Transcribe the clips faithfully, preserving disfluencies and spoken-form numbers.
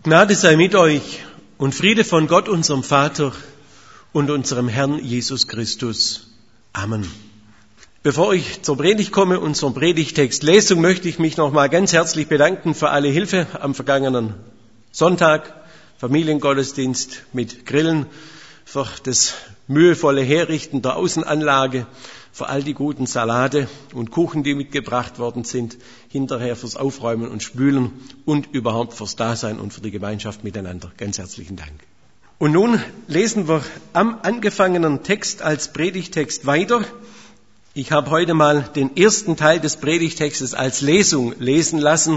Gnade sei mit euch und Friede von Gott, unserem Vater und unserem Herrn Jesus Christus. Amen. Bevor ich zur Predigt komme und zur Predigtextlesung, möchte ich mich noch mal ganz herzlich bedanken für alle Hilfe am vergangenen Sonntag, Familiengottesdienst mit Grillen, für das mühevolle Herrichten der Außenanlage, für all die guten Salate und Kuchen, die mitgebracht worden sind, hinterher fürs Aufräumen und Spülen und überhaupt fürs Dasein und für die Gemeinschaft miteinander. Ganz herzlichen Dank. Und nun lesen wir am angefangenen Text als Predigtext weiter. Ich habe heute mal den ersten Teil des Predigtextes als Lesung lesen lassen,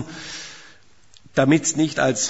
damit es nicht als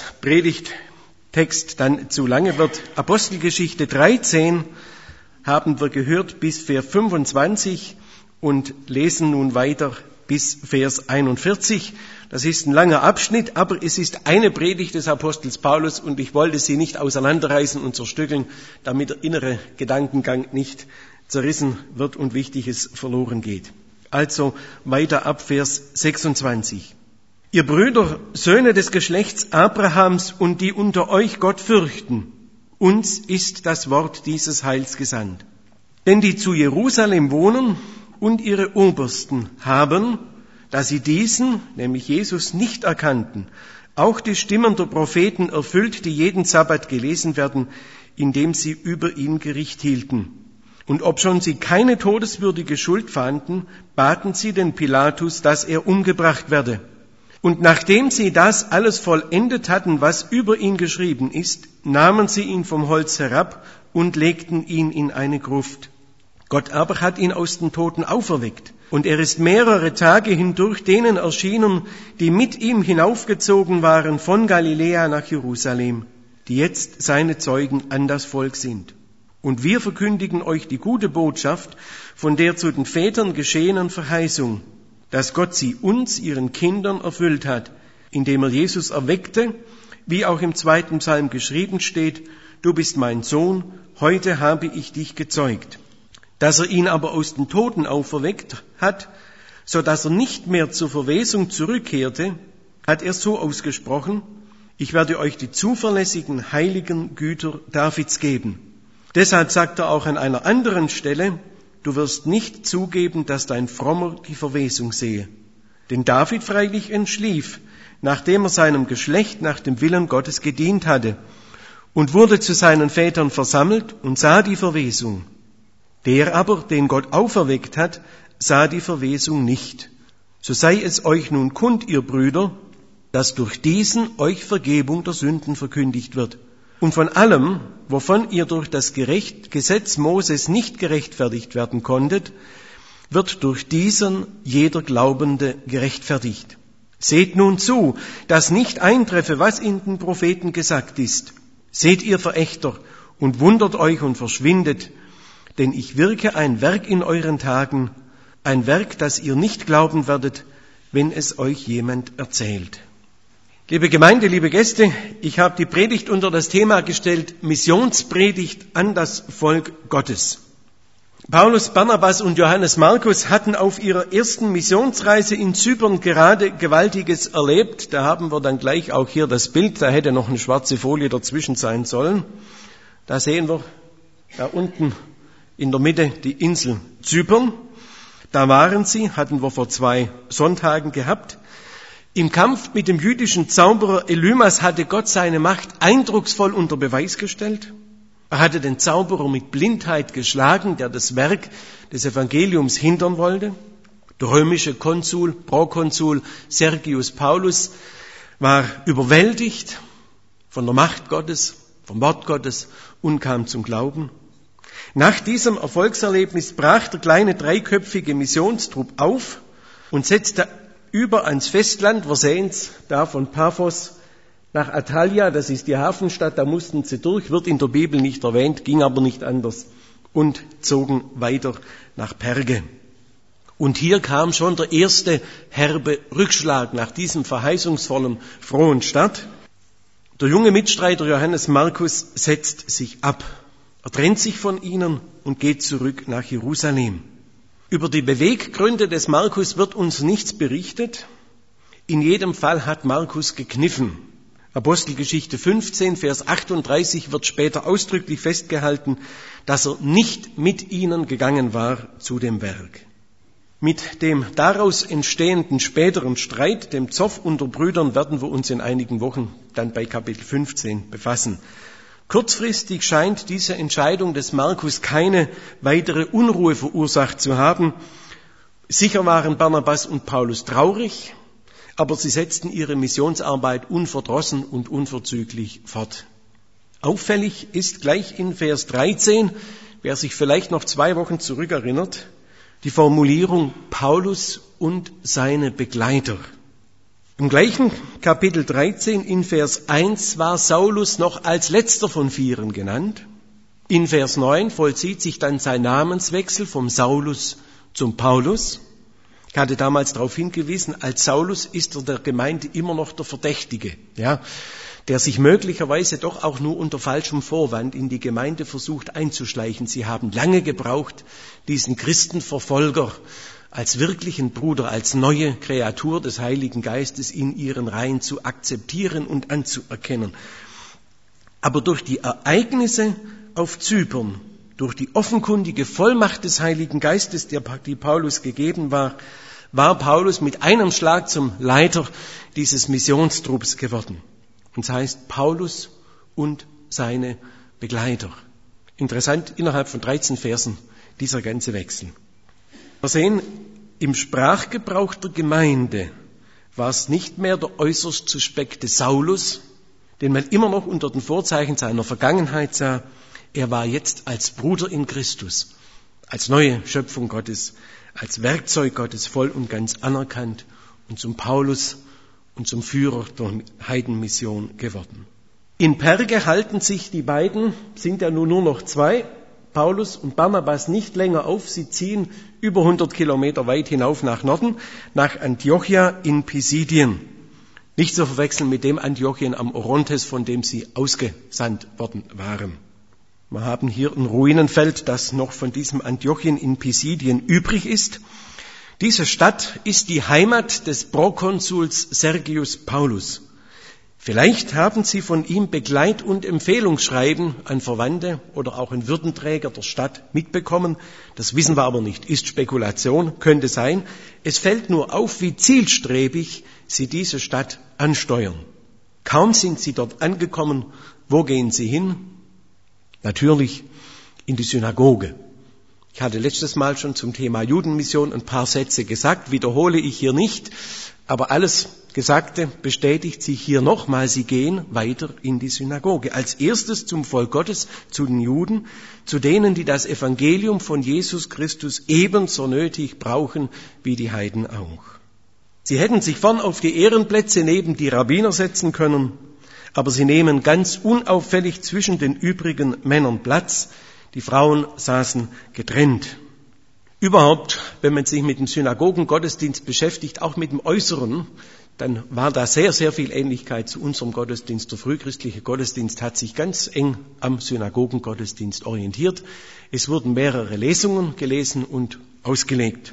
Predigttext dann zu lange wird. Apostelgeschichte dreizehn haben wir gehört bis Vers fünfundzwanzig und lesen nun weiter bis Vers einundvierzig. Das ist ein langer Abschnitt, aber es ist eine Predigt des Apostels Paulus und ich wollte sie nicht auseinanderreißen und zerstückeln, damit der innere Gedankengang nicht zerrissen wird und Wichtiges verloren geht. Also weiter ab Vers sechsundzwanzig. Ihr Brüder, Söhne des Geschlechts Abrahams und die unter euch Gott fürchten, uns ist das Wort dieses Heils gesandt. Denn die zu Jerusalem wohnen und ihre Obersten haben, da sie diesen, nämlich Jesus, nicht erkannten, auch die Stimmen der Propheten erfüllt, die jeden Sabbat gelesen werden, indem sie über ihn Gericht hielten. Und obschon sie keine todeswürdige Schuld fanden, baten sie den Pilatus, dass er umgebracht werde. Und nachdem sie das alles vollendet hatten, was über ihn geschrieben ist, nahmen sie ihn vom Holz herab und legten ihn in eine Gruft. Gott aber hat ihn aus den Toten auferweckt. Und er ist mehrere Tage hindurch denen erschienen, die mit ihm hinaufgezogen waren von Galiläa nach Jerusalem, die jetzt seine Zeugen an das Volk sind. Und wir verkündigen euch die gute Botschaft von der zu den Vätern geschehenen Verheißung, dass Gott sie uns, ihren Kindern, erfüllt hat, indem er Jesus erweckte, wie auch im zweiten Psalm geschrieben steht, du bist mein Sohn, heute habe ich dich gezeugt. Dass er ihn aber aus den Toten auferweckt hat, so dass er nicht mehr zur Verwesung zurückkehrte, hat er so ausgesprochen, ich werde euch die zuverlässigen, heiligen Güter Davids geben. Deshalb sagt er auch an einer anderen Stelle, du wirst nicht zugeben, dass dein Frommer die Verwesung sehe. Denn David freilich entschlief, nachdem er seinem Geschlecht nach dem Willen Gottes gedient hatte, und wurde zu seinen Vätern versammelt und sah die Verwesung. Der aber, den Gott auferweckt hat, sah die Verwesung nicht. So sei es euch nun kund, ihr Brüder, dass durch diesen euch Vergebung der Sünden verkündigt wird. Und von allem, wovon ihr durch das Gerecht, Gesetz Moses nicht gerechtfertigt werden konntet, wird durch diesen jeder Glaubende gerechtfertigt. Seht nun zu, dass nicht eintreffe, was in den Propheten gesagt ist. Seht ihr Verächter und wundert euch und verschwindet, denn ich wirke ein Werk in euren Tagen, ein Werk, das ihr nicht glauben werdet, wenn es euch jemand erzählt. Liebe Gemeinde, liebe Gäste, ich habe die Predigt unter das Thema gestellt, Missionspredigt an das Volk Gottes. Paulus, Barnabas und Johannes Markus hatten auf ihrer ersten Missionsreise in Zypern gerade Gewaltiges erlebt. Da haben wir dann gleich auch hier das Bild, da hätte noch eine schwarze Folie dazwischen sein sollen. Da sehen wir da unten in der Mitte die Insel Zypern. Da waren sie, hatten wir vor zwei Sonntagen gehabt. Im Kampf mit dem jüdischen Zauberer Elymas hatte Gott seine Macht eindrucksvoll unter Beweis gestellt. Er hatte den Zauberer mit Blindheit geschlagen, der das Werk des Evangeliums hindern wollte. Der römische Konsul, Prokonsul Sergius Paulus war überwältigt von der Macht Gottes, vom Wort Gottes und kam zum Glauben. Nach diesem Erfolgserlebnis brach der kleine dreiköpfige Missionstrupp auf und setzte über ans Festland, wir sehen's da von Paphos nach Attalia, das ist die Hafenstadt, da mussten sie durch, wird in der Bibel nicht erwähnt, ging aber nicht anders, und zogen weiter nach Perge. Und hier kam schon der erste herbe Rückschlag nach diesem verheißungsvollen, frohen Start. Der junge Mitstreiter Johannes Markus setzt sich ab. Er trennt sich von ihnen und geht zurück nach Jerusalem. Über die Beweggründe des Markus wird uns nichts berichtet. In jedem Fall hat Markus gekniffen. Apostelgeschichte fünfzehn, Vers achtunddreißig wird später ausdrücklich festgehalten, dass er nicht mit ihnen gegangen war zu dem Werk. Mit dem daraus entstehenden späteren Streit, dem Zoff unter Brüdern, werden wir uns in einigen Wochen dann bei Kapitel fünfzehn befassen. Kurzfristig scheint diese Entscheidung des Markus keine weitere Unruhe verursacht zu haben. Sicher waren Barnabas und Paulus traurig, aber sie setzten ihre Missionsarbeit unverdrossen und unverzüglich fort. Auffällig ist gleich in Vers dreizehn, wer sich vielleicht noch zwei Wochen zurückerinnert, die Formulierung Paulus und seine Begleiter. Im gleichen Kapitel dreizehn in Vers eins war Saulus noch als letzter von vieren genannt. In Vers neun vollzieht sich dann sein Namenswechsel vom Saulus zum Paulus. Ich hatte damals darauf hingewiesen, als Saulus ist er der Gemeinde immer noch der Verdächtige, ja, der sich möglicherweise doch auch nur unter falschem Vorwand in die Gemeinde versucht einzuschleichen. Sie haben lange gebraucht, diesen Christenverfolger als wirklichen Bruder, als neue Kreatur des Heiligen Geistes in ihren Reihen zu akzeptieren und anzuerkennen. Aber durch die Ereignisse auf Zypern, durch die offenkundige Vollmacht des Heiligen Geistes, die Paulus gegeben war, war Paulus mit einem Schlag zum Leiter dieses Missionstrupps geworden. Und es heißt Paulus und seine Begleiter. Interessant, innerhalb von dreizehn Versen dieser ganze Wechsel. Wir sehen, im Sprachgebrauch der Gemeinde war es nicht mehr der äußerst suspekte Saulus, den man immer noch unter den Vorzeichen seiner Vergangenheit sah. Er war jetzt als Bruder in Christus, als neue Schöpfung Gottes, als Werkzeug Gottes voll und ganz anerkannt und zum Paulus und zum Führer der Heidenmission geworden. In Perge halten sich die beiden, sind ja nun nur noch zwei, Paulus und Barnabas, nicht länger auf. Sie ziehen über hundert Kilometer weit hinauf nach Norden, nach Antiochia in Pisidien. Nicht zu verwechseln mit dem Antiochien am Orontes, von dem sie ausgesandt worden waren. Wir haben hier ein Ruinenfeld, das noch von diesem Antiochien in Pisidien übrig ist. Diese Stadt ist die Heimat des Prokonsuls Sergius Paulus. Vielleicht haben Sie von ihm Begleit- und Empfehlungsschreiben an Verwandte oder auch an Würdenträger der Stadt mitbekommen. Das wissen wir aber nicht. Ist Spekulation, könnte sein. Es fällt nur auf, wie zielstrebig Sie diese Stadt ansteuern. Kaum sind Sie dort angekommen, wo gehen Sie hin? Natürlich in die Synagoge. Ich hatte letztes Mal schon zum Thema Judenmission ein paar Sätze gesagt, wiederhole ich hier nicht, aber alles Gesagte bestätigt sich hier nochmal. Sie gehen weiter in die Synagoge. Als erstes zum Volk Gottes, zu den Juden, zu denen, die das Evangelium von Jesus Christus ebenso nötig brauchen wie die Heiden auch. Sie hätten sich vorn auf die Ehrenplätze neben die Rabbiner setzen können, aber sie nehmen ganz unauffällig zwischen den übrigen Männern Platz. Die Frauen saßen getrennt. Überhaupt, wenn man sich mit dem Synagogengottesdienst beschäftigt, auch mit dem Äußeren, dann war da sehr, sehr viel Ähnlichkeit zu unserem Gottesdienst. Der frühchristliche Gottesdienst hat sich ganz eng am Synagogengottesdienst orientiert. Es wurden mehrere Lesungen gelesen und ausgelegt.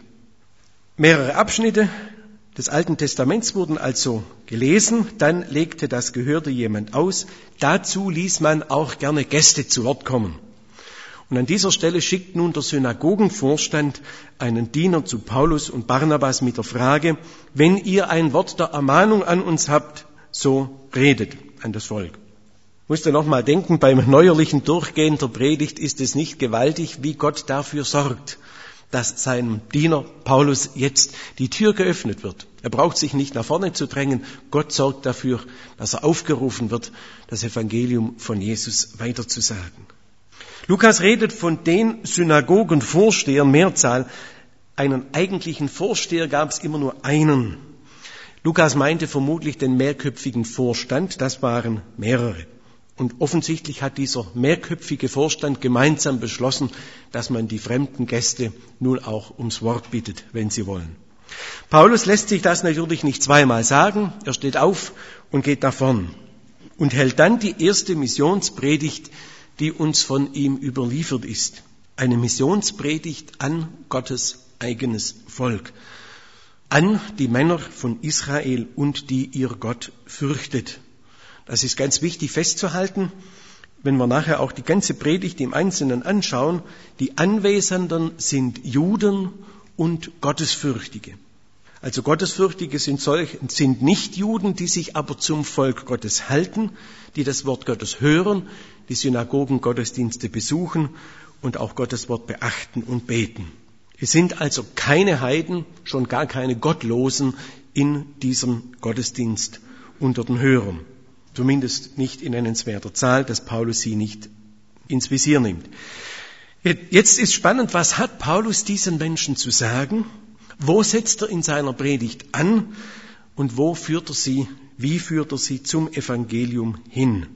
Mehrere Abschnitte des Alten Testaments wurden also gelesen, dann legte das Gehörte jemand aus. Dazu ließ man auch gerne Gäste zu Wort kommen. Und an dieser Stelle schickt nun der Synagogenvorstand einen Diener zu Paulus und Barnabas mit der Frage: Wenn ihr ein Wort der Ermahnung an uns habt, so redet an das Volk. Ich musste noch mal denken, beim neuerlichen Durchgehen der Predigt ist es nicht gewaltig, wie Gott dafür sorgt, dass seinem Diener Paulus jetzt die Tür geöffnet wird. Er braucht sich nicht nach vorne zu drängen. Gott sorgt dafür, dass er aufgerufen wird, das Evangelium von Jesus weiterzusagen. Lukas redet von den Synagogenvorstehern, Mehrzahl. Einen eigentlichen Vorsteher gab es immer nur einen. Lukas meinte vermutlich den mehrköpfigen Vorstand, das waren mehrere. Und offensichtlich hat dieser mehrköpfige Vorstand gemeinsam beschlossen, dass man die fremden Gäste nun auch ums Wort bittet, wenn sie wollen. Paulus lässt sich das natürlich nicht zweimal sagen. Er steht auf und geht nach vorn und hält dann die erste Missionspredigt, die uns von ihm überliefert ist. Eine Missionspredigt an Gottes eigenes Volk, an die Männer von Israel und die ihr Gott fürchtet. Das ist ganz wichtig festzuhalten, wenn wir nachher auch die ganze Predigt im Einzelnen anschauen. Die Anwesenden sind Juden und Gottesfürchtige. Also Gottesfürchtige sind, solch, sind nicht Juden, die sich aber zum Volk Gottes halten, die das Wort Gottes hören, die Synagogen, Gottesdienste besuchen und auch Gottes Wort beachten und beten. Es sind also keine Heiden, schon gar keine Gottlosen in diesem Gottesdienst unter den Hörern. Zumindest nicht in nennenswerter Zahl, dass Paulus sie nicht ins Visier nimmt. Jetzt ist spannend, was hat Paulus diesen Menschen zu sagen? Wo setzt er in seiner Predigt an und wo führt er sie, wie führt er sie zum Evangelium hin?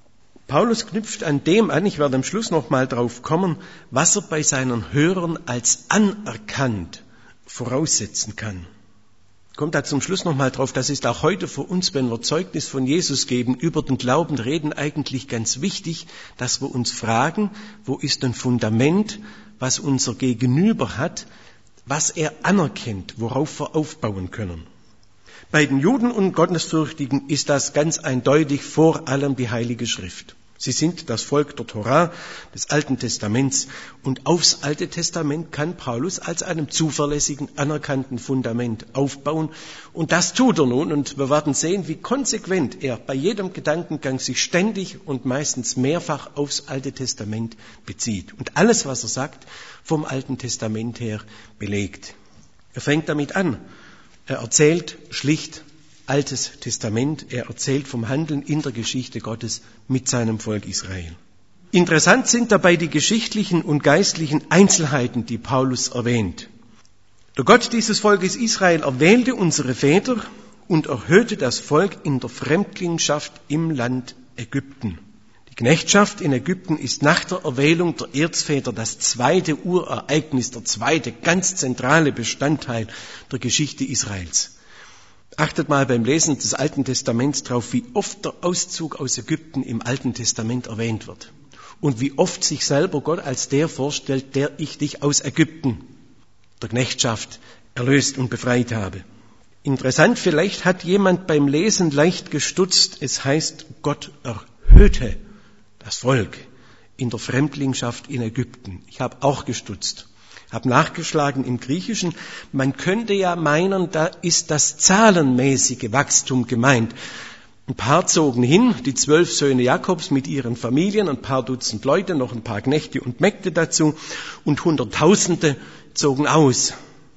Paulus knüpft an dem an, ich werde am Schluss noch mal drauf kommen, was er bei seinen Hörern als anerkannt voraussetzen kann. Kommt da zum Schluss noch mal drauf, das ist auch heute für uns, wenn wir Zeugnis von Jesus geben, über den Glauben reden, eigentlich ganz wichtig, dass wir uns fragen, wo ist ein Fundament, was unser Gegenüber hat, was er anerkennt, worauf wir aufbauen können. Bei den Juden und Gottesfürchtigen ist das ganz eindeutig vor allem die Heilige Schrift. Sie sind das Volk der Torah, des Alten Testaments. Und aufs Alte Testament kann Paulus als einem zuverlässigen, anerkannten Fundament aufbauen. Und das tut er nun. Und wir werden sehen, wie konsequent er bei jedem Gedankengang sich ständig und meistens mehrfach aufs Alte Testament bezieht. Und alles, was er sagt, vom Alten Testament her belegt. Er fängt damit an. Er erzählt schlicht Altes Testament. Er erzählt vom Handeln in der Geschichte Gottes mit seinem Volk Israel. Interessant sind dabei die geschichtlichen und geistlichen Einzelheiten, die Paulus erwähnt. Der Gott dieses Volkes Israel erwählte unsere Väter und erhöhte das Volk in der Fremdlingschaft im Land Ägypten. Die Knechtschaft in Ägypten ist nach der Erwählung der Erzväter das zweite Urereignis, der zweite ganz zentrale Bestandteil der Geschichte Israels. Achtet mal beim Lesen des Alten Testaments drauf, wie oft der Auszug aus Ägypten im Alten Testament erwähnt wird. Und wie oft sich selber Gott als der vorstellt, der ich dich aus Ägypten, der Knechtschaft, erlöst und befreit habe. Interessant, vielleicht hat jemand beim Lesen leicht gestutzt. Es heißt, Gott erhöhte das Volk in der Fremdlingschaft in Ägypten. Ich habe auch gestutzt. Habe nachgeschlagen im Griechischen. Man könnte ja meinen, da ist das zahlenmäßige Wachstum gemeint. Ein paar zogen hin, die zwölf Söhne Jakobs mit ihren Familien, ein paar Dutzend Leute, noch ein paar Knechte und Mägde dazu und Hunderttausende zogen aus.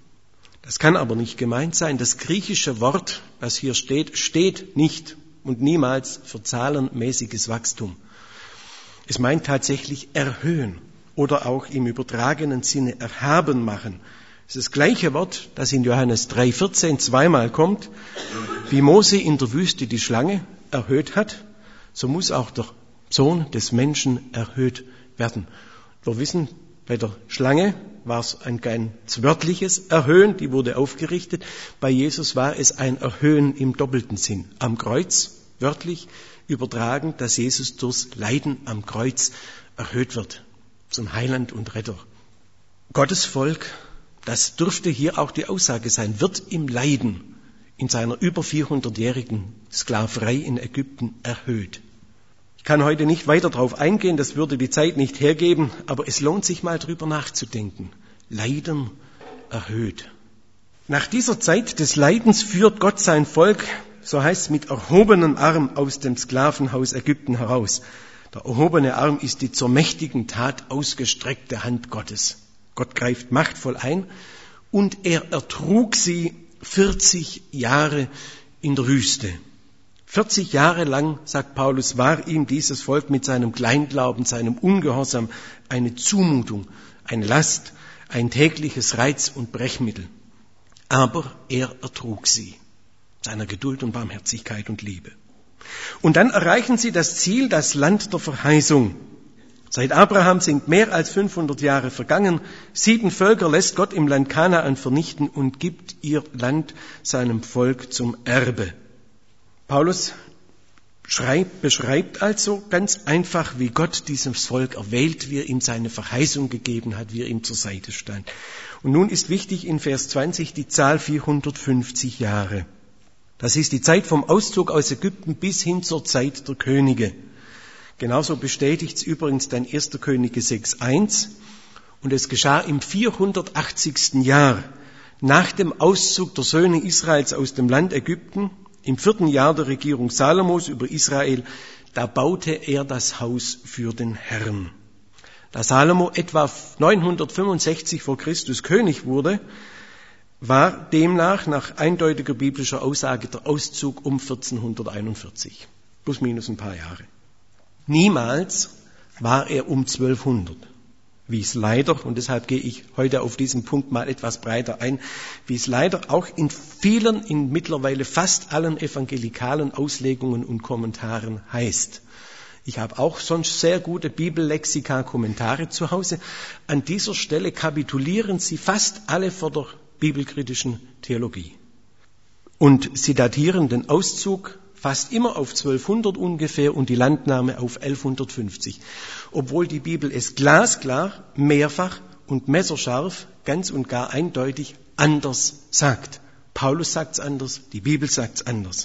Das kann aber nicht gemeint sein. Das griechische Wort, das hier steht, steht nicht und niemals für zahlenmäßiges Wachstum. Es meint tatsächlich erhöhen. Oder auch im übertragenen Sinne erhaben machen. Das ist das gleiche Wort, das in Johannes drei vierzehn zweimal kommt. Wie Mose in der Wüste die Schlange erhöht hat, so muss auch der Sohn des Menschen erhöht werden. Wir wissen, bei der Schlange war es ein ganz wörtliches Erhöhen, die wurde aufgerichtet. Bei Jesus war es ein Erhöhen im doppelten Sinn. Am Kreuz, wörtlich übertragen, dass Jesus durchs Leiden am Kreuz erhöht wird. Zum Heiland und Retter. Gottes Volk, das dürfte hier auch die Aussage sein, wird im Leiden in seiner über vierhundertjährigen Sklaverei in Ägypten erhöht. Ich kann heute nicht weiter darauf eingehen, das würde die Zeit nicht hergeben, aber es lohnt sich mal drüber nachzudenken. Leiden erhöht. Nach dieser Zeit des Leidens führt Gott sein Volk, so heißt es, mit erhobenem Arm aus dem Sklavenhaus Ägypten heraus. Der erhobene Arm ist die zur mächtigen Tat ausgestreckte Hand Gottes. Gott greift machtvoll ein und er ertrug sie vierzig Jahre in der Wüste. vierzig Jahre lang, sagt Paulus, war ihm dieses Volk mit seinem Kleinglauben, seinem Ungehorsam eine Zumutung, eine Last, ein tägliches Reiz- und Brechmittel. Aber er ertrug sie, seiner Geduld und Barmherzigkeit und Liebe. Und dann erreichen sie das Ziel, das Land der Verheißung. Seit Abraham sind mehr als fünfhundert Jahre vergangen. Sieben Völker lässt Gott im Land Kanaan vernichten und gibt ihr Land seinem Volk zum Erbe. Paulus schreibt, beschreibt also ganz einfach, wie Gott dieses Volk erwählt, wie er ihm seine Verheißung gegeben hat, wie er ihm zur Seite stand. Und nun ist wichtig in Vers zwanzig die Zahl vierhundertfünfzig Jahre. Das ist die Zeit vom Auszug aus Ägypten bis hin zur Zeit der Könige. Genauso bestätigt es übrigens dann erster Könige sechs eins. Und es geschah im vierhundertachtzigsten Jahr nach dem Auszug der Söhne Israels aus dem Land Ägypten, im vierten Jahr der Regierung Salomos über Israel, da baute er das Haus für den Herrn. Da Salomo etwa neunhundertfünfundsechzig vor Christus König wurde, war demnach nach eindeutiger biblischer Aussage der Auszug um vierzehnhunderteinundvierzig. Plus minus ein paar Jahre. Niemals war er um zwölfhundert. Wie es leider, und deshalb gehe ich heute auf diesen Punkt mal etwas breiter ein, wie es leider auch in vielen, in mittlerweile fast allen evangelikalen Auslegungen und Kommentaren heißt. Ich habe auch sonst sehr gute Bibellexika-Kommentare zu Hause. An dieser Stelle kapitulieren sie fast alle vor der bibelkritischen Theologie. Und sie datieren den Auszug fast immer auf zwölfhundert ungefähr und die Landnahme auf elfhundertfünfzig. Obwohl die Bibel es glasklar, mehrfach und messerscharf, ganz und gar eindeutig anders sagt. Paulus sagt es anders, die Bibel sagt es anders.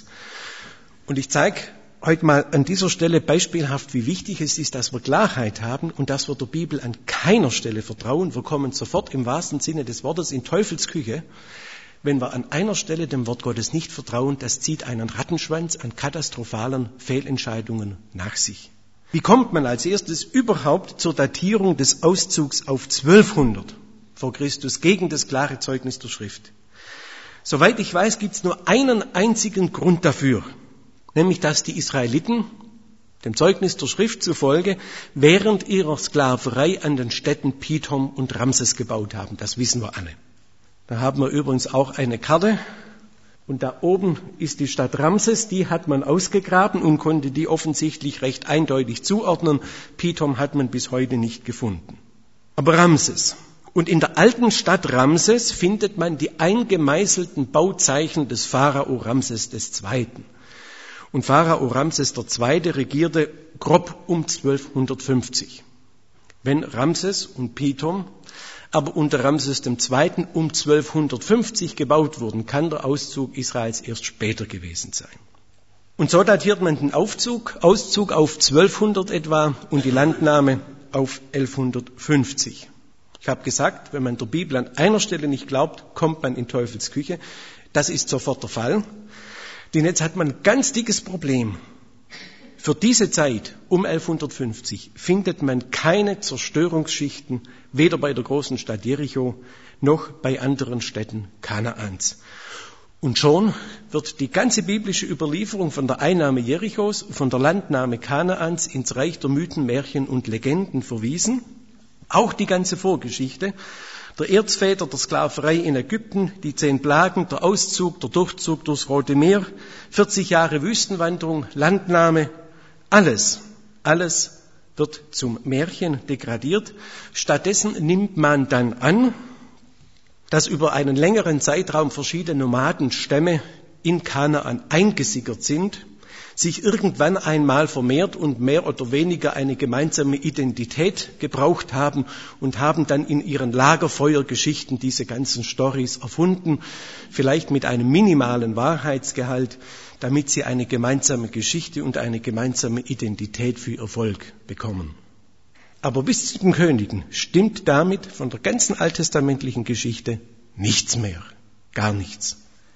Und ich zeige heute mal an dieser Stelle beispielhaft, wie wichtig es ist, dass wir Klarheit haben und dass wir der Bibel an keiner Stelle vertrauen. Wir kommen sofort im wahrsten Sinne des Wortes in Teufelsküche, wenn wir an einer Stelle dem Wort Gottes nicht vertrauen. Das zieht einen Rattenschwanz an katastrophalen Fehlentscheidungen nach sich. Wie kommt man als erstes überhaupt zur Datierung des Auszugs auf zwölfhundert vor Christus gegen das klare Zeugnis der Schrift? Soweit ich weiß, gibt es nur einen einzigen Grund dafür, nämlich dass die Israeliten, dem Zeugnis der Schrift zufolge, während ihrer Sklaverei an den Städten Pithom und Ramses gebaut haben. Das wissen wir alle. Da haben wir übrigens auch eine Karte. Und da oben ist die Stadt Ramses, die hat man ausgegraben und konnte die offensichtlich recht eindeutig zuordnen. Pithom hat man bis heute nicht gefunden. Aber Ramses. Und in der alten Stadt Ramses findet man die eingemeißelten Bauzeichen des Pharao Ramses der Zweite. Und Pharao Ramses der Zweite regierte grob um zwölfhundertfünfzig. Wenn Ramses und Pithom aber unter Ramses der Zweite um zwölfhundertfünfzig gebaut wurden, kann der Auszug Israels erst später gewesen sein. Und so datiert man den Aufzug, Auszug auf zwölfhundert etwa und die Landnahme auf elfhundertfünfzig. Ich habe gesagt, wenn man der Bibel an einer Stelle nicht glaubt, kommt man in Teufels Küche. Das ist sofort der Fall. Denn jetzt hat man ein ganz dickes Problem. Für diese Zeit um elfhundertfünfzig findet man keine Zerstörungsschichten, weder bei der großen Stadt Jericho noch bei anderen Städten Kanaans. Und schon wird die ganze biblische Überlieferung von der Einnahme Jerichos, von der Landnahme Kanaans ins Reich der Mythen, Märchen und Legenden verwiesen. Auch die ganze Vorgeschichte, der Erzväter der Sklaverei in Ägypten, die zehn Plagen, der Auszug, der Durchzug durchs Rote Meer, vierzig Jahre Wüstenwanderung, Landnahme, alles, alles wird zum Märchen degradiert. Stattdessen nimmt man dann an, dass über einen längeren Zeitraum verschiedene Nomadenstämme in Kanaan eingesickert sind, sich irgendwann einmal vermehrt und mehr oder weniger eine gemeinsame Identität gebraucht haben und haben dann in ihren Lagerfeuergeschichten diese ganzen Storys erfunden, vielleicht mit einem minimalen Wahrheitsgehalt, damit sie eine gemeinsame Geschichte und eine gemeinsame Identität für ihr Volk bekommen. Aber bis zu den Königen stimmt damit von der ganzen alttestamentlichen Geschichte nichts mehr, gar nichts.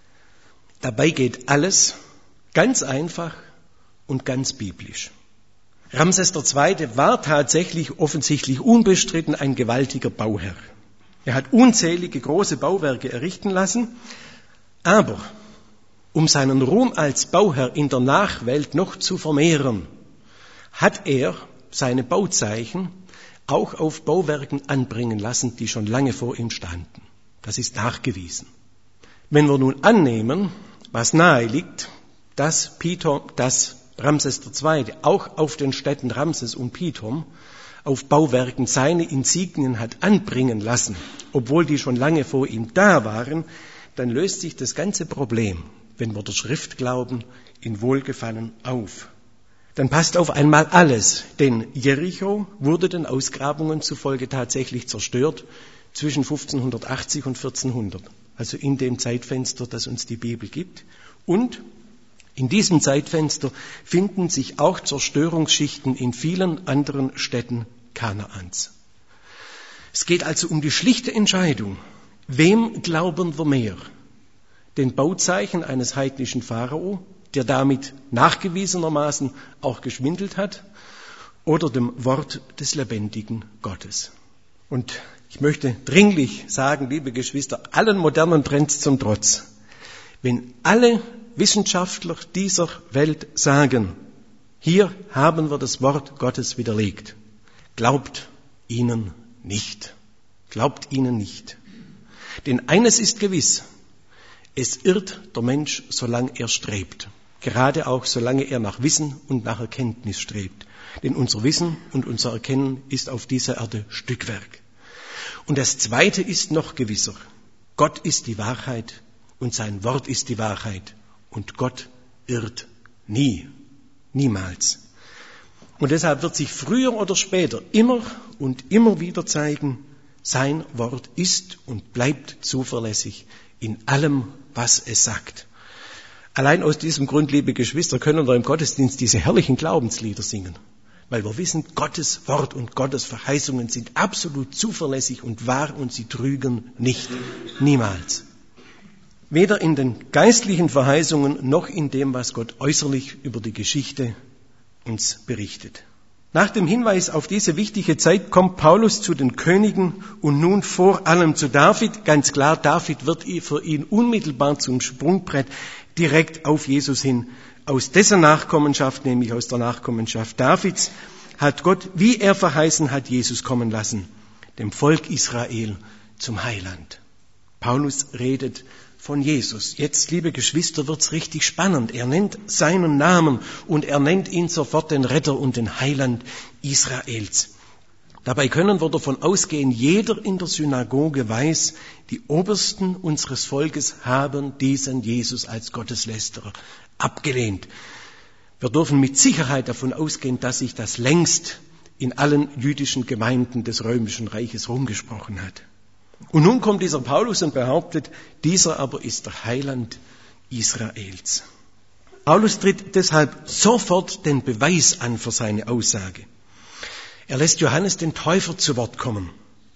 Dabei geht alles ganz einfach und ganz biblisch. Ramses der Zweite war tatsächlich offensichtlich unbestritten ein gewaltiger Bauherr. Er hat unzählige große Bauwerke errichten lassen, aber um seinen Ruhm als Bauherr in der Nachwelt noch zu vermehren, hat er seine Bauzeichen auch auf Bauwerken anbringen lassen, die schon lange vor ihm standen. Das ist nachgewiesen. Wenn wir nun annehmen, was nahe liegt, dass Pithom, dass Ramses der Zweite auch auf den Städten Ramses und Pithom auf Bauwerken seine Insignien hat anbringen lassen, obwohl die schon lange vor ihm da waren, dann löst sich das ganze Problem, wenn wir der Schrift glauben, in Wohlgefallen auf. Dann passt auf einmal alles, denn Jericho wurde den Ausgrabungen zufolge tatsächlich zerstört zwischen fünfzehnhundertachtzig und vierzehnhundert, also in dem Zeitfenster, das uns die Bibel gibt. Und in diesem Zeitfenster finden sich auch Zerstörungsschichten in vielen anderen Städten Kanaans. Es geht also um die schlichte Entscheidung, wem glauben wir mehr? Den Bauzeichen eines heidnischen Pharao, der damit nachgewiesenermaßen auch geschwindelt hat, oder dem Wort des lebendigen Gottes. Und ich möchte dringlich sagen, liebe Geschwister, allen modernen Trends zum Trotz, wenn alle Wissenschaftler dieser Welt sagen, hier haben wir das Wort Gottes widerlegt, glaubt ihnen nicht. Glaubt ihnen nicht. Denn eines ist gewiss, es irrt der Mensch, solange er strebt. Gerade auch, solange er nach Wissen und nach Erkenntnis strebt. Denn unser Wissen und unser Erkennen ist auf dieser Erde Stückwerk. Und das Zweite ist noch gewisser. Gott ist die Wahrheit und sein Wort ist die Wahrheit. Und Gott irrt nie, niemals. Und deshalb wird sich früher oder später immer und immer wieder zeigen, sein Wort ist und bleibt zuverlässig in allem, was es sagt. Allein aus diesem Grund, liebe Geschwister, können wir im Gottesdienst diese herrlichen Glaubenslieder singen. Weil wir wissen, Gottes Wort und Gottes Verheißungen sind absolut zuverlässig und wahr und sie trügen nicht, niemals. Weder in den geistlichen Verheißungen noch in dem, was Gott äußerlich über die Geschichte uns berichtet. Nach dem Hinweis auf diese wichtige Zeit kommt Paulus zu den Königen und nun vor allem zu David. Ganz klar, David wird für ihn unmittelbar zum Sprungbrett direkt auf Jesus hin. Aus dessen Nachkommenschaft, nämlich aus der Nachkommenschaft Davids, hat Gott, wie er verheißen hat, Jesus kommen lassen, dem Volk Israel zum Heiland. Paulus redet von Jesus. Jetzt, liebe Geschwister, wird's richtig spannend. Er nennt seinen Namen und er nennt ihn sofort den Retter und den Heiland Israels. Dabei können wir davon ausgehen, jeder in der Synagoge weiß, die Obersten unseres Volkes haben diesen Jesus als Gotteslästerer abgelehnt. Wir dürfen mit Sicherheit davon ausgehen, dass sich das längst in allen jüdischen Gemeinden des Römischen Reiches rumgesprochen hat. Und nun kommt dieser Paulus und behauptet, dieser aber ist der Heiland Israels. Paulus tritt deshalb sofort den Beweis an für seine Aussage. Er lässt Johannes den Täufer zu Wort kommen.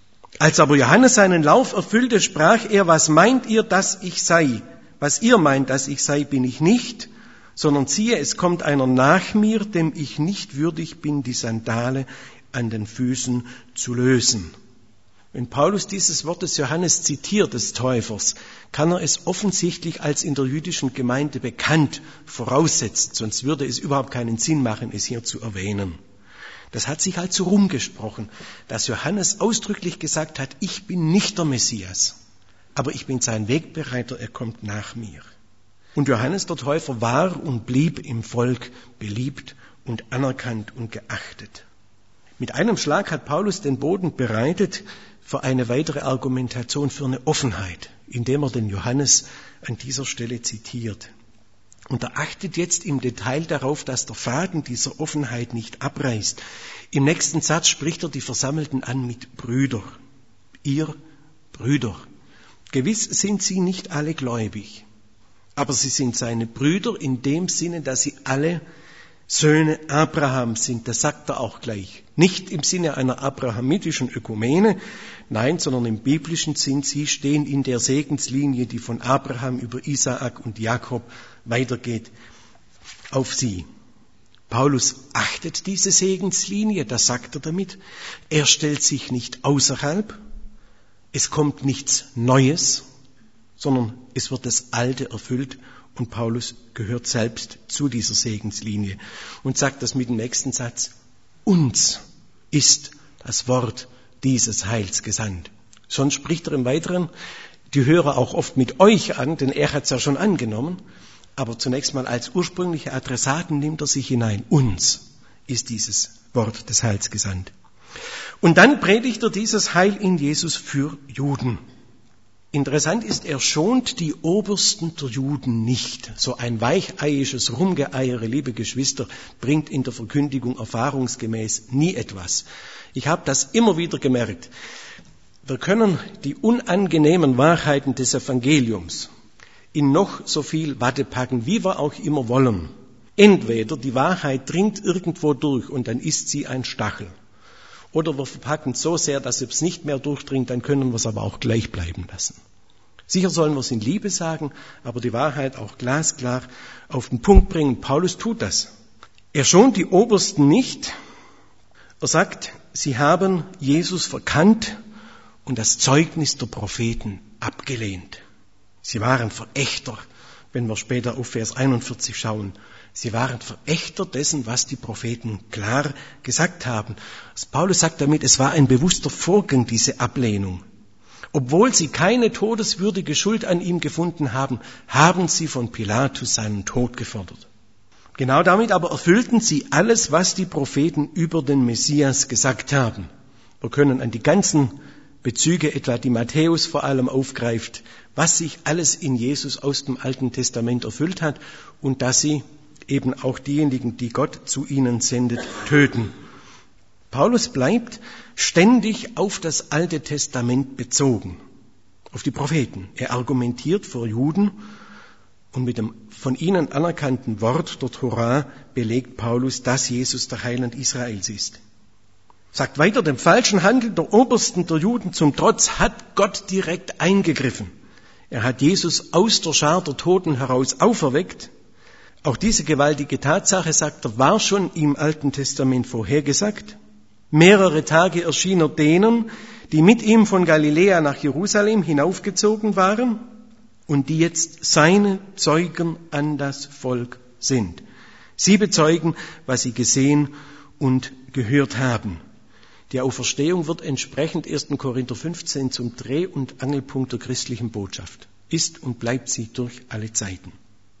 Als aber Johannes seinen Lauf erfüllte, sprach er, was meint ihr, dass ich sei? Was ihr meint, dass ich sei, bin ich nicht, sondern siehe, es kommt einer nach mir, dem ich nicht würdig bin, die Sandale an den Füßen zu lösen. Wenn Paulus dieses Wort des Johannes zitiert, des Täufers, kann er es offensichtlich als in der jüdischen Gemeinde bekannt voraussetzen, sonst würde es überhaupt keinen Sinn machen, es hier zu erwähnen. Das hat sich also rumgesprochen, dass Johannes ausdrücklich gesagt hat, ich bin nicht der Messias, aber ich bin sein Wegbereiter, er kommt nach mir. Und Johannes der Täufer war und blieb im Volk beliebt und anerkannt und geachtet. Mit einem Schlag hat Paulus den Boden bereitet für eine weitere Argumentation, für eine Offenheit, indem er den Johannes an dieser Stelle zitiert. Und er achtet jetzt im Detail darauf, dass der Faden dieser Offenheit nicht abreißt. Im nächsten Satz spricht er die Versammelten an mit Brüder. Ihr Brüder. Gewiss sind sie nicht alle gläubig, aber sie sind seine Brüder in dem Sinne, dass sie alle Söhne Abrahams sind. Das sagt er auch gleich. Nicht im Sinne einer abrahamitischen Ökumene, nein, sondern im biblischen Sinn. Sie stehen in der Segenslinie, die von Abraham über Isaak und Jakob weitergeht, auf sie. Paulus achtet diese Segenslinie, das sagt er damit. Er stellt sich nicht außerhalb. Es kommt nichts Neues, sondern es wird das Alte erfüllt. Und Paulus gehört selbst zu dieser Segenslinie und sagt das mit dem nächsten Satz. Uns ist das Wort dieses Heils gesandt. Sonst spricht er im Weiteren die Hörer auch oft mit euch an, denn er hat es ja schon angenommen. Aber zunächst mal als ursprüngliche Adressaten nimmt er sich hinein. Uns ist dieses Wort des Heils gesandt. Und dann predigt er dieses Heil in Jesus für Juden. Interessant ist, er schont die Obersten der Juden nicht. So ein weicheiisches Rumgeeiere, liebe Geschwister, bringt in der Verkündigung erfahrungsgemäß nie etwas. Ich habe das immer wieder gemerkt. Wir können die unangenehmen Wahrheiten des Evangeliums in noch so viel Watte packen, wie wir auch immer wollen. Entweder die Wahrheit dringt irgendwo durch und dann ist sie ein Stachel. Oder wir verpacken es so sehr, dass es nicht mehr durchdringt, dann können wir es aber auch gleich bleiben lassen. Sicher sollen wir es in Liebe sagen, aber die Wahrheit auch glasklar auf den Punkt bringen. Paulus tut das. Er schont die Obersten nicht. Er sagt, sie haben Jesus verkannt und das Zeugnis der Propheten abgelehnt. Sie waren Verächter, wenn wir später auf Vers einundvierzig schauen. Sie waren Verächter dessen, was die Propheten klar gesagt haben. Paulus sagt damit, es war ein bewusster Vorgang, diese Ablehnung. Obwohl sie keine todeswürdige Schuld an ihm gefunden haben, haben sie von Pilatus seinen Tod gefordert. Genau damit aber erfüllten sie alles, was die Propheten über den Messias gesagt haben. Wir können an die ganzen Bezüge, etwa die Matthäus vor allem aufgreift, was sich alles in Jesus aus dem Alten Testament erfüllt hat und dass sie eben auch diejenigen, die Gott zu ihnen sendet, töten. Paulus bleibt ständig auf das Alte Testament bezogen, auf die Propheten. Er argumentiert vor Juden und mit dem von ihnen anerkannten Wort der Torah belegt Paulus, dass Jesus der Heiland Israels ist. Sagt weiter, dem falschen Handeln der Obersten der Juden zum Trotz hat Gott direkt eingegriffen. Er hat Jesus aus der Schar der Toten heraus auferweckt. Auch diese gewaltige Tatsache, sagt er, war schon im Alten Testament vorhergesagt. Mehrere Tage erschien er denen, die mit ihm von Galiläa nach Jerusalem hinaufgezogen waren und die jetzt seine Zeugen an das Volk sind. Sie bezeugen, was sie gesehen und gehört haben. Die Auferstehung wird entsprechend erster Korinther fünfzehn zum Dreh- und Angelpunkt der christlichen Botschaft. Ist und bleibt sie durch alle Zeiten.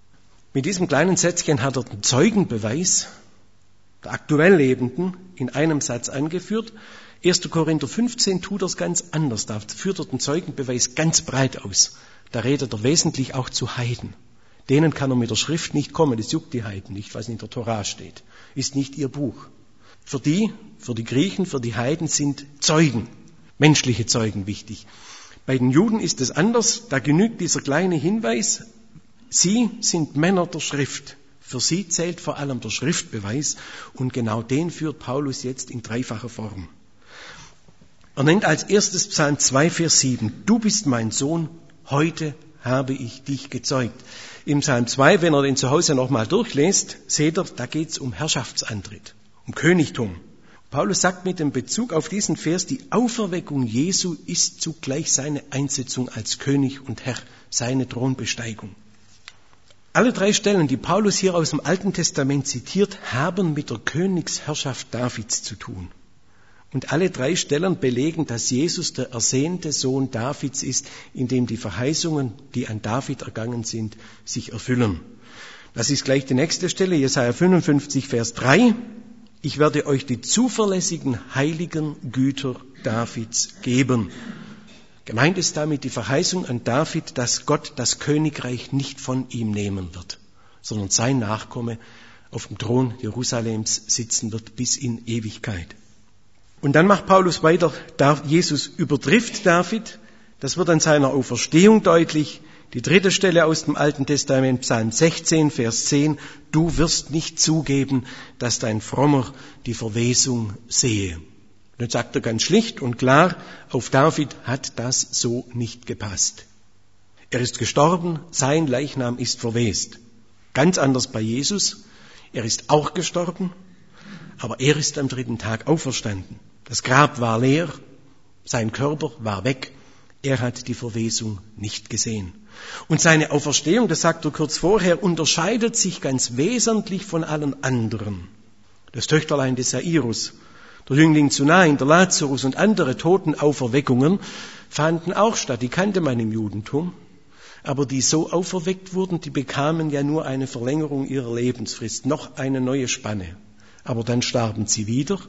Mit diesem kleinen Sätzchen hat er den Zeugenbeweis der aktuell Lebenden in einem Satz angeführt. erster Korinther fünfzehn tut er es ganz anders. Da führt er den Zeugenbeweis ganz breit aus. Da redet er wesentlich auch zu Heiden. Denen kann er mit der Schrift nicht kommen. Das juckt die Heiden nicht, was in der Torah steht. Ist nicht ihr Buch. Für die, für die Griechen, für die Heiden sind Zeugen, menschliche Zeugen wichtig. Bei den Juden ist es anders. Da genügt dieser kleine Hinweis. Sie sind Männer der Schrift. Für sie zählt vor allem der Schriftbeweis und genau den führt Paulus jetzt in dreifacher Form. Er nennt als erstes Psalm zwei, Vers sieben. Du bist mein Sohn, heute habe ich dich gezeugt. Im Psalm zwei, wenn er den zu Hause nochmal durchlässt, seht ihr, da geht es um Herrschaftsantritt, um Königtum. Paulus sagt mit dem Bezug auf diesen Vers, die Auferweckung Jesu ist zugleich seine Einsetzung als König und Herr, seine Thronbesteigung. Alle drei Stellen, die Paulus hier aus dem Alten Testament zitiert, haben mit der Königsherrschaft Davids zu tun. Und alle drei Stellen belegen, dass Jesus der ersehnte Sohn Davids ist, in dem die Verheißungen, die an David ergangen sind, sich erfüllen. Das ist gleich die nächste Stelle, Jesaja fünfundfünfzig, Vers drei. Ich werde euch die zuverlässigen heiligen Güter Davids geben. Gemeint ist damit die Verheißung an David, dass Gott das Königreich nicht von ihm nehmen wird, sondern sein Nachkomme auf dem Thron Jerusalems sitzen wird bis in Ewigkeit. Und dann macht Paulus weiter, Jesus übertrifft David, das wird an seiner Auferstehung deutlich. Die dritte Stelle aus dem Alten Testament, Psalm sechzehn, Vers zehn, du wirst nicht zugeben, dass dein Frommer die Verwesung sehe. Und jetzt sagt er ganz schlicht und klar, auf David hat das so nicht gepasst. Er ist gestorben, sein Leichnam ist verwest. Ganz anders bei Jesus. Er ist auch gestorben, aber er ist am dritten Tag auferstanden. Das Grab war leer, sein Körper war weg. Er hat die Verwesung nicht gesehen. Und seine Auferstehung, das sagt er kurz vorher, unterscheidet sich ganz wesentlich von allen anderen. Das Töchterlein des Jairus, der Jüngling zu Nain, der Lazarus und andere Totenauferweckungen fanden auch statt. Die kannte man im Judentum. Aber die so auferweckt wurden, die bekamen ja nur eine Verlängerung ihrer Lebensfrist, noch eine neue Spanne. Aber dann starben sie wieder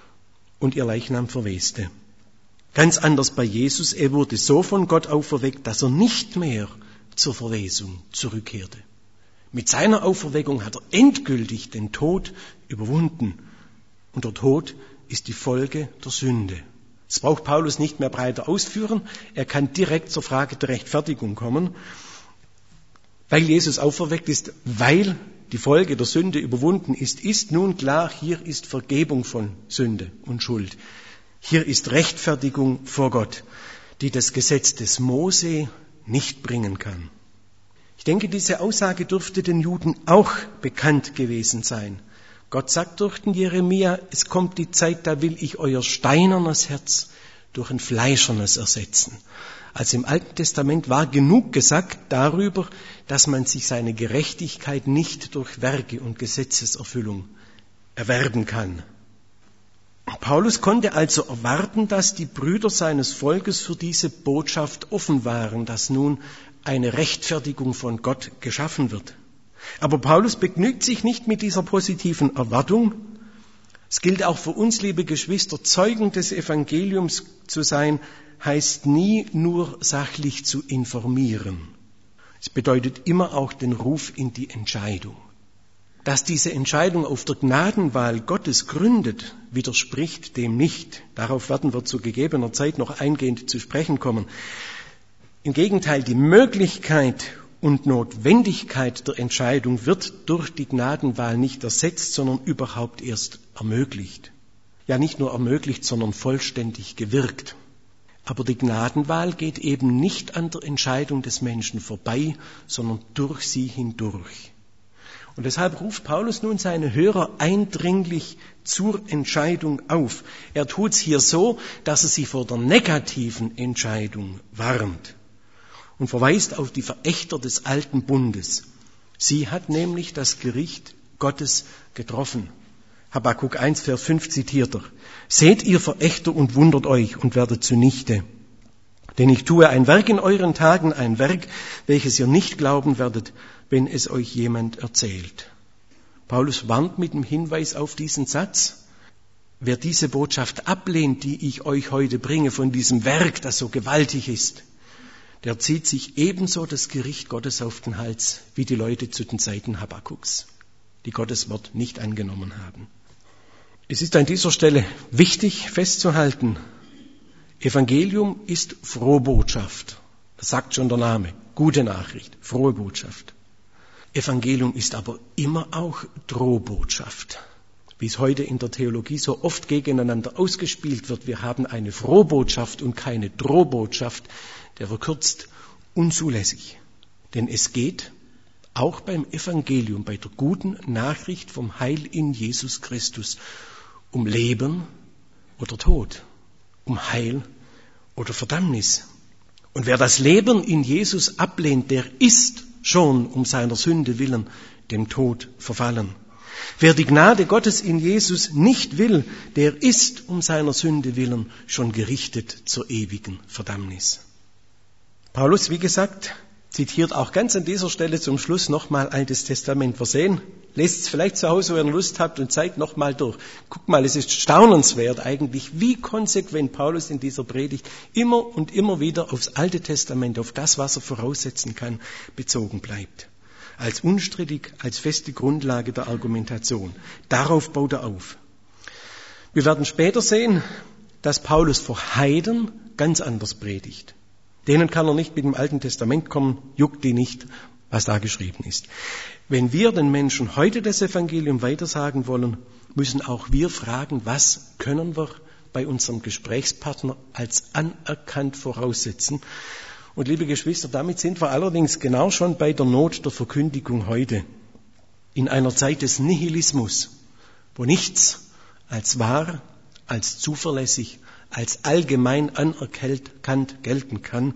und ihr Leichnam verweste. Ganz anders bei Jesus. Er wurde so von Gott auferweckt, dass er nicht mehr zur Verwesung zurückkehrte. Mit seiner Auferweckung hat er endgültig den Tod überwunden. Und der Tod ist die Folge der Sünde. Das braucht Paulus nicht mehr breiter ausführen. Er kann direkt zur Frage der Rechtfertigung kommen. Weil Jesus auferweckt ist, weil die Folge der Sünde überwunden ist, ist nun klar, hier ist Vergebung von Sünde und Schuld. Hier ist Rechtfertigung vor Gott, die das Gesetz des Mose nicht bringen kann. Ich denke, diese Aussage dürfte den Juden auch bekannt gewesen sein. Gott sagt durch den Jeremia, es kommt die Zeit, da will ich euer steinernes Herz durch ein fleischernes ersetzen. Also im Alten Testament war genug gesagt darüber, dass man sich seine Gerechtigkeit nicht durch Werke und Gesetzeserfüllung erwerben kann. Paulus konnte also erwarten, dass die Brüder seines Volkes für diese Botschaft offen waren, dass nun eine Rechtfertigung von Gott geschaffen wird. Aber Paulus begnügt sich nicht mit dieser positiven Erwartung. Es gilt auch für uns, liebe Geschwister, Zeugen des Evangeliums zu sein, heißt nie nur sachlich zu informieren. Es bedeutet immer auch den Ruf in die Entscheidung. Dass diese Entscheidung auf der Gnadenwahl Gottes gründet, widerspricht dem nicht. Darauf werden wir zu gegebener Zeit noch eingehend zu sprechen kommen. Im Gegenteil, die Möglichkeit und Notwendigkeit der Entscheidung wird durch die Gnadenwahl nicht ersetzt, sondern überhaupt erst ermöglicht. Ja, nicht nur ermöglicht, sondern vollständig gewirkt. Aber die Gnadenwahl geht eben nicht an der Entscheidung des Menschen vorbei, sondern durch sie hindurch. Und deshalb ruft Paulus nun seine Hörer eindringlich zur Entscheidung auf. Er tut es hier so, dass er sie vor der negativen Entscheidung warnt und verweist auf die Verächter des alten Bundes. Sie hat nämlich das Gericht Gottes getroffen. Habakkuk eins, Vers fünf zitiert er. Seht ihr Verächter und wundert euch und werdet zunichte. Denn ich tue ein Werk in euren Tagen, ein Werk, welches ihr nicht glauben werdet, wenn es euch jemand erzählt. Paulus warnt mit dem Hinweis auf diesen Satz. Wer diese Botschaft ablehnt, die ich euch heute bringe, von diesem Werk, das so gewaltig ist, der zieht sich ebenso das Gericht Gottes auf den Hals, wie die Leute zu den Zeiten Habakkuks, die Gottes Wort nicht angenommen haben. Es ist an dieser Stelle wichtig festzuhalten, Evangelium ist frohe Botschaft. Das sagt schon der Name. Gute Nachricht, frohe Botschaft. Evangelium ist aber immer auch Drohbotschaft. Wie es heute in der Theologie so oft gegeneinander ausgespielt wird. Wir haben eine Frohbotschaft und keine Drohbotschaft. Der verkürzt unzulässig. Denn es geht auch beim Evangelium, bei der guten Nachricht vom Heil in Jesus Christus, um Leben oder Tod, um Heil oder Verdammnis. Und wer das Leben in Jesus ablehnt, der ist schon um seiner Sünde willen dem Tod verfallen. Wer die Gnade Gottes in Jesus nicht will, der ist um seiner Sünde willen schon gerichtet zur ewigen Verdammnis. Paulus, wie gesagt, zitiert auch ganz an dieser Stelle zum Schluss nochmal Altes Testament. Wir sehen, lest es vielleicht zu Hause, wenn ihr Lust habt, und zeigt nochmal durch. Guckt mal, es ist staunenswert eigentlich, wie konsequent Paulus in dieser Predigt immer und immer wieder aufs Alte Testament, auf das, was er voraussetzen kann, bezogen bleibt. Als unstrittig, als feste Grundlage der Argumentation. Darauf baut er auf. Wir werden später sehen, dass Paulus vor Heiden ganz anders predigt. Denen kann er nicht mit dem Alten Testament kommen, juckt die nicht, was da geschrieben ist. Wenn wir den Menschen heute das Evangelium weitersagen wollen, müssen auch wir fragen, was können wir bei unserem Gesprächspartner als anerkannt voraussetzen. Und liebe Geschwister, damit sind wir allerdings genau schon bei der Not der Verkündigung heute. In einer Zeit des Nihilismus, wo nichts als wahr, als zuverlässig, als allgemein anerkannt gelten kann,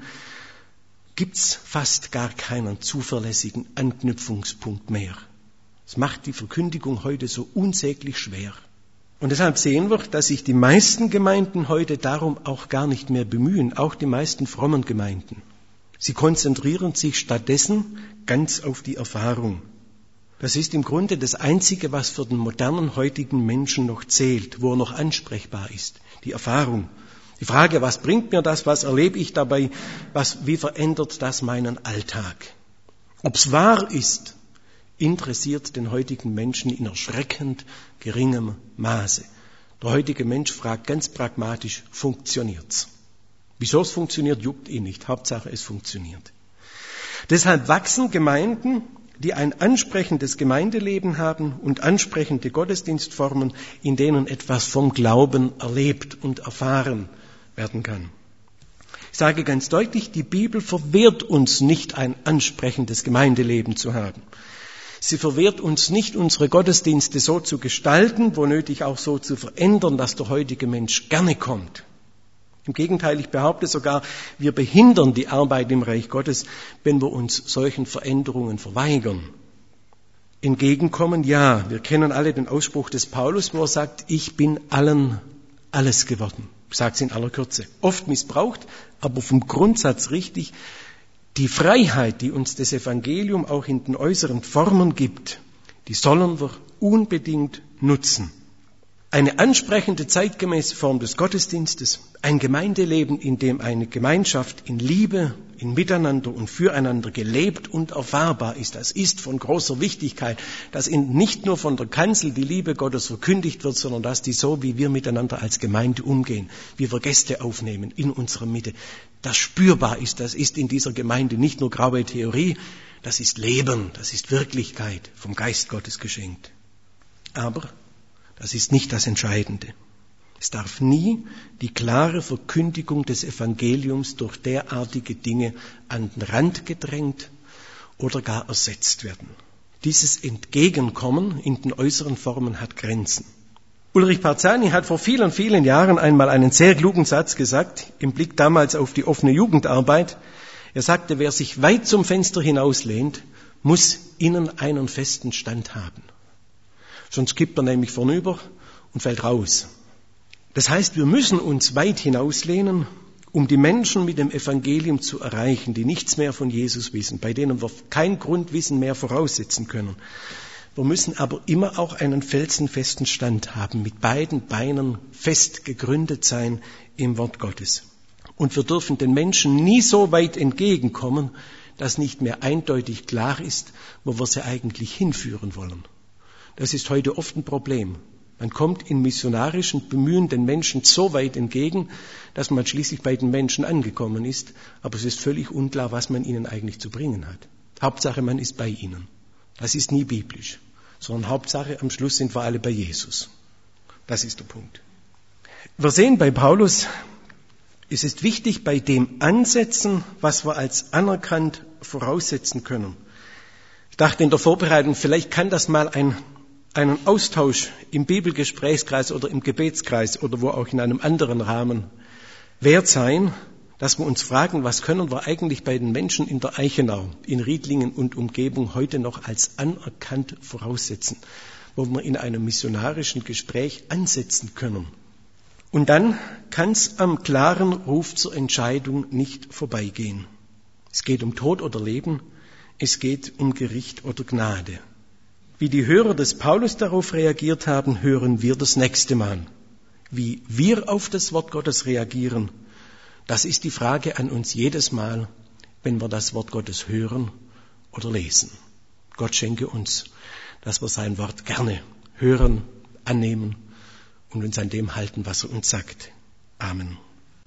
gibt's fast gar keinen zuverlässigen Anknüpfungspunkt mehr. Das macht die Verkündigung heute so unsäglich schwer. Und deshalb sehen wir, dass sich die meisten Gemeinden heute darum auch gar nicht mehr bemühen, auch die meisten frommen Gemeinden. Sie konzentrieren sich stattdessen ganz auf die Erfahrung. Das ist im Grunde das Einzige, was für den modernen heutigen Menschen noch zählt, wo er noch ansprechbar ist. Die Erfahrung. Die Frage, was bringt mir das, was erlebe ich dabei, was, wie verändert das meinen Alltag? Ob's wahr ist, interessiert den heutigen Menschen in erschreckend geringem Maße. Der heutige Mensch fragt ganz pragmatisch, funktioniert's? Wieso es funktioniert, juckt ihn nicht. Hauptsache, es funktioniert. Deshalb wachsen Gemeinden, die ein ansprechendes Gemeindeleben haben und ansprechende Gottesdienstformen, in denen etwas vom Glauben erlebt und erfahren werden kann. Ich sage ganz deutlich, die Bibel verwehrt uns nicht, ein ansprechendes Gemeindeleben zu haben. Sie verwehrt uns nicht, unsere Gottesdienste so zu gestalten, wo nötig auch so zu verändern, dass der heutige Mensch gerne kommt. Im Gegenteil, ich behaupte sogar, wir behindern die Arbeit im Reich Gottes, wenn wir uns solchen Veränderungen verweigern. Entgegenkommen, ja, wir kennen alle den Ausspruch des Paulus, wo er sagt, ich bin allen alles geworden. Ich sage es in aller Kürze. Oft missbraucht, aber vom Grundsatz richtig. Die Freiheit, die uns das Evangelium auch in den äußeren Formen gibt, die sollen wir unbedingt nutzen. Eine ansprechende zeitgemäße Form des Gottesdienstes, ein Gemeindeleben, in dem eine Gemeinschaft in Liebe, in Miteinander und füreinander gelebt und erfahrbar ist. Das ist von großer Wichtigkeit, dass nicht nur von der Kanzel die Liebe Gottes verkündigt wird, sondern dass die so, wie wir miteinander als Gemeinde umgehen, wie wir Gäste aufnehmen in unserer Mitte, das spürbar ist. Das ist in dieser Gemeinde nicht nur graue Theorie, das ist Leben, das ist Wirklichkeit, vom Geist Gottes geschenkt. Aber das ist nicht das Entscheidende. Es darf nie die klare Verkündigung des Evangeliums durch derartige Dinge an den Rand gedrängt oder gar ersetzt werden. Dieses Entgegenkommen in den äußeren Formen hat Grenzen. Ulrich Parzani hat vor vielen, vielen Jahren einmal einen sehr klugen Satz gesagt, im Blick damals auf die offene Jugendarbeit. Er sagte, wer sich weit zum Fenster hinauslehnt, muss innen einen festen Stand haben. Sonst kippt er nämlich vornüber und fällt raus. Das heißt, wir müssen uns weit hinauslehnen, um die Menschen mit dem Evangelium zu erreichen, die nichts mehr von Jesus wissen, bei denen wir kein Grundwissen mehr voraussetzen können. Wir müssen aber immer auch einen felsenfesten Stand haben, mit beiden Beinen fest gegründet sein im Wort Gottes. Und wir dürfen den Menschen nie so weit entgegenkommen, dass nicht mehr eindeutig klar ist, wo wir sie eigentlich hinführen wollen. Das ist heute oft ein Problem. Man kommt in missionarischen Bemühen den Menschen so weit entgegen, dass man schließlich bei den Menschen angekommen ist, aber es ist völlig unklar, was man ihnen eigentlich zu bringen hat. Hauptsache, man ist bei ihnen. Das ist nie biblisch, sondern Hauptsache, am Schluss sind wir alle bei Jesus. Das ist der Punkt. Wir sehen bei Paulus, es ist wichtig, bei dem ansetzen, was wir als anerkannt voraussetzen können. Ich dachte in der Vorbereitung, vielleicht kann das mal ein einen Austausch im Bibelgesprächskreis oder im Gebetskreis oder wo auch in einem anderen Rahmen wert sein, dass wir uns fragen, was können wir eigentlich bei den Menschen in der Eichenau, in Riedlingen und Umgebung heute noch als anerkannt voraussetzen, wo wir in einem missionarischen Gespräch ansetzen können. Und dann kann es am klaren Ruf zur Entscheidung nicht vorbeigehen. Es geht um Tod oder Leben, es geht um Gericht oder Gnade. Wie die Hörer des Paulus darauf reagiert haben, hören wir das nächste Mal. Wie wir auf das Wort Gottes reagieren, das ist die Frage an uns jedes Mal, wenn wir das Wort Gottes hören oder lesen. Gott schenke uns, dass wir sein Wort gerne hören, annehmen und uns an dem halten, was er uns sagt. Amen.